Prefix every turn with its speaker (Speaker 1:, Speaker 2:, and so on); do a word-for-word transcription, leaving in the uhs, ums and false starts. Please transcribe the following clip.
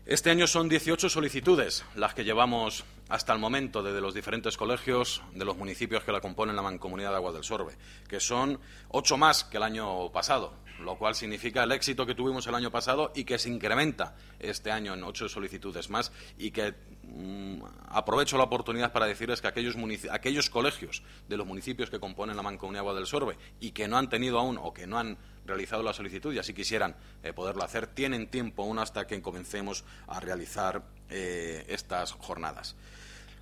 Speaker 1: Este año son dieciocho solicitudes las que llevamos hasta el momento desde los diferentes colegios de los municipios que la componen la Mancomunidad de Aguas del Sorbe, que son ocho más que el año pasado, lo cual significa el éxito que tuvimos el año pasado y que se incrementa este año en ocho solicitudes más y que mmm, aprovecho la oportunidad para decirles que aquellos, aquellos colegios de los municipios que componen la Mancomunidad de Aguas del Sorbe y que no han tenido aún o que no han realizado la solicitud y así quisieran eh, poderlo hacer, tienen tiempo aún hasta que comencemos a realizar eh, estas jornadas.